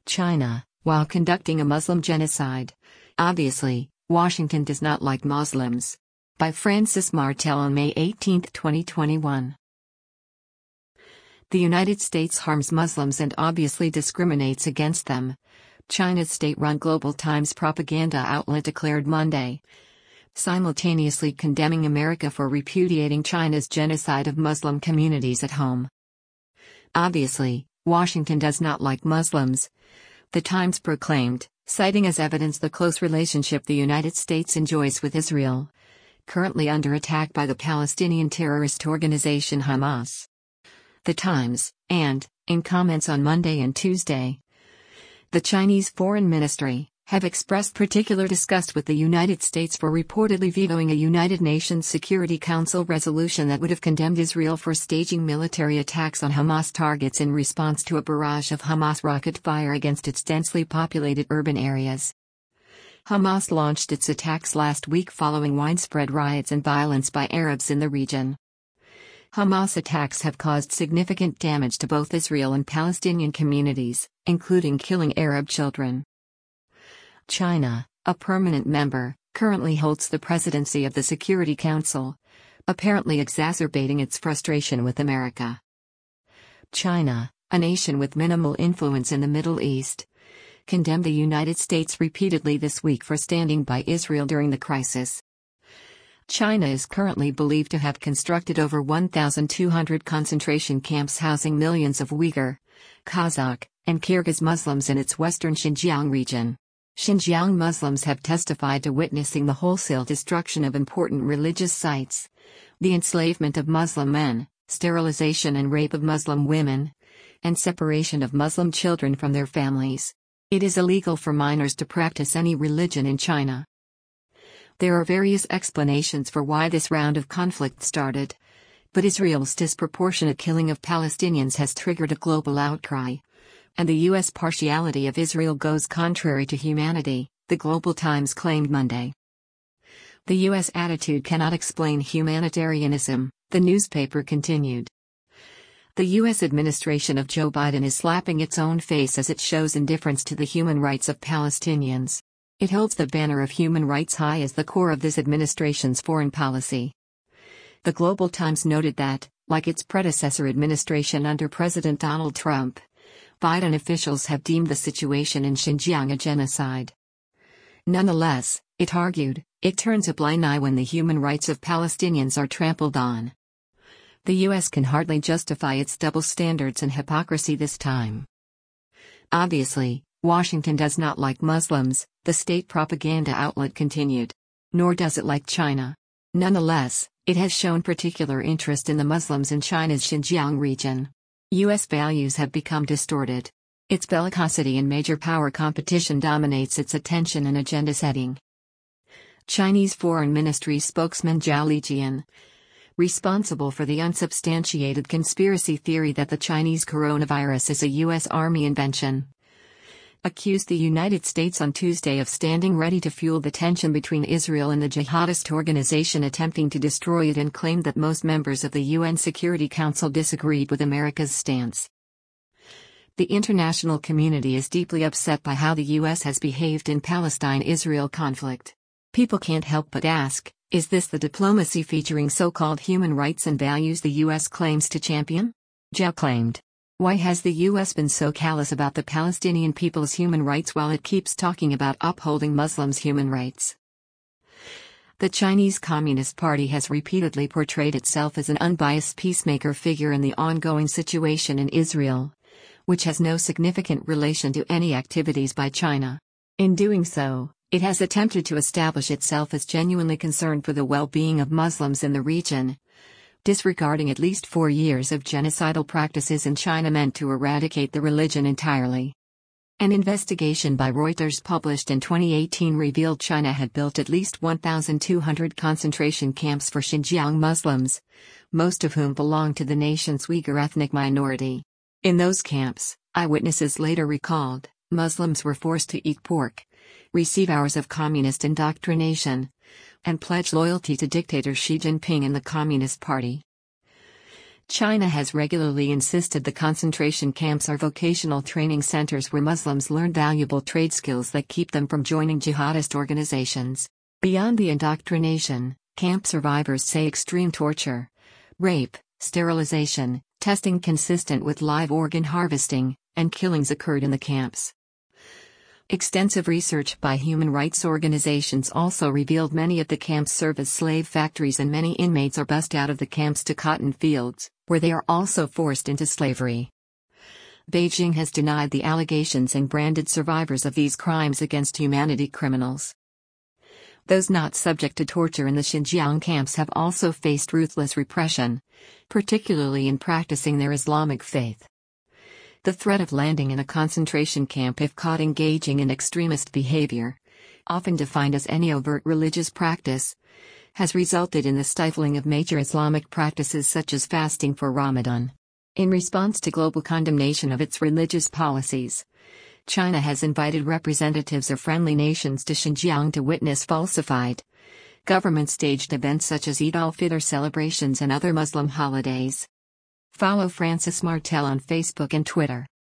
China, while conducting a Muslim genocide. Obviously, Washington does not like Muslims. By Francis Martel on May 18, 2021. The United States harms Muslims and obviously discriminates against them, China's state-run Global Times propaganda outlet declared Monday, simultaneously condemning America for repudiating China's genocide of Muslim communities at home. Obviously, Washington does not like Muslims, the Times proclaimed, citing as evidence the close relationship the United States enjoys with Israel, currently under attack by the Palestinian terrorist organization Hamas. The Times, and, in comments on Monday and Tuesday, the Chinese Foreign Ministry, have expressed particular disgust with the United States for reportedly vetoing a United Nations Security Council resolution that would have condemned Israel for staging military attacks on Hamas targets in response to a barrage of Hamas rocket fire against its densely populated urban areas. Hamas launched its attacks last week following widespread riots and violence by Arabs in the region. Hamas attacks have caused significant damage to both Israel and Palestinian communities, including killing Arab children. China, a permanent member, currently holds the presidency of the Security Council, apparently exacerbating its frustration with America. China, a nation with minimal influence in the Middle East, condemned the United States repeatedly this week for standing by Israel during the crisis. China is currently believed to have constructed over 1,200 concentration camps housing millions of Uyghur, Kazakh, and Kyrgyz Muslims in its western Xinjiang region. Xinjiang Muslims have testified to witnessing the wholesale destruction of important religious sites, the enslavement of Muslim men, sterilization and rape of Muslim women, and separation of Muslim children from their families. It is illegal for minors to practice any religion in China. There are various explanations for why this round of conflict started, but Israel's disproportionate killing of Palestinians has triggered a global outcry, and the U.S. partiality of Israel goes contrary to humanity, the Global Times claimed Monday. The U.S. attitude cannot explain humanitarianism, the newspaper continued. The U.S. administration of Joe Biden is slapping its own face as it shows indifference to the human rights of Palestinians. It holds the banner of human rights high as the core of this administration's foreign policy. The Global Times noted that, like its predecessor administration under President Donald Trump, Biden officials have deemed the situation in Xinjiang a genocide. Nonetheless, it argued, it turns a blind eye when the human rights of Palestinians are trampled on. The U.S. can hardly justify its double standards and hypocrisy this time. Obviously, Washington does not like Muslims, the state propaganda outlet continued. Nor does it like China. Nonetheless, it has shown particular interest in the Muslims in China's Xinjiang region. U.S. values have become distorted. Its bellicosity and major power competition dominates its attention and agenda setting. Chinese Foreign Ministry spokesman Zhao Lijian, responsible for the unsubstantiated conspiracy theory that the Chinese coronavirus is a U.S. Army invention, accused the United States on Tuesday of standing ready to fuel the tension between Israel and the jihadist organization attempting to destroy it, and claimed that most members of the UN Security Council disagreed with America's stance. The international community is deeply upset by how the U.S. has behaved in Palestine-Israel conflict. People can't help but ask, is this the diplomacy featuring so-called human rights and values the U.S. claims to champion? Zhao claimed. Why has the U.S. been so callous about the Palestinian people's human rights while it keeps talking about upholding Muslims' human rights? The Chinese Communist Party has repeatedly portrayed itself as an unbiased peacemaker figure in the ongoing situation in Israel, which has no significant relation to any activities by China. In doing so, it has attempted to establish itself as genuinely concerned for the well-being of Muslims in the region, disregarding at least 4 years of genocidal practices in China meant to eradicate the religion entirely. An investigation by Reuters published in 2018 revealed China had built at least 1,200 concentration camps for Xinjiang Muslims, most of whom belong to the nation's Uyghur ethnic minority. In those camps, eyewitnesses later recalled, Muslims were forced to eat pork, receive hours of communist indoctrination, and pledge loyalty to dictator Xi Jinping and the Communist Party. China has regularly insisted the concentration camps are vocational training centers where Muslims learn valuable trade skills that keep them from joining jihadist organizations. Beyond the indoctrination, camp survivors say extreme torture, rape, sterilization, testing consistent with live organ harvesting, and killings occurred in the camps. Extensive research by human rights organizations also revealed many of the camps serve as slave factories, and many inmates are bussed out of the camps to cotton fields, where they are also forced into slavery. Beijing has denied the allegations and branded survivors of these crimes against humanity criminals. Those not subject to torture in the Xinjiang camps have also faced ruthless repression, particularly in practicing their Islamic faith. The threat of landing in a concentration camp if caught engaging in extremist behavior, often defined as any overt religious practice, has resulted in the stifling of major Islamic practices such as fasting for Ramadan. In response to global condemnation of its religious policies, China has invited representatives of friendly nations to Xinjiang to witness falsified, government-staged events such as Eid al-Fitr celebrations and other Muslim holidays. Follow Francis Martel on Facebook and Twitter.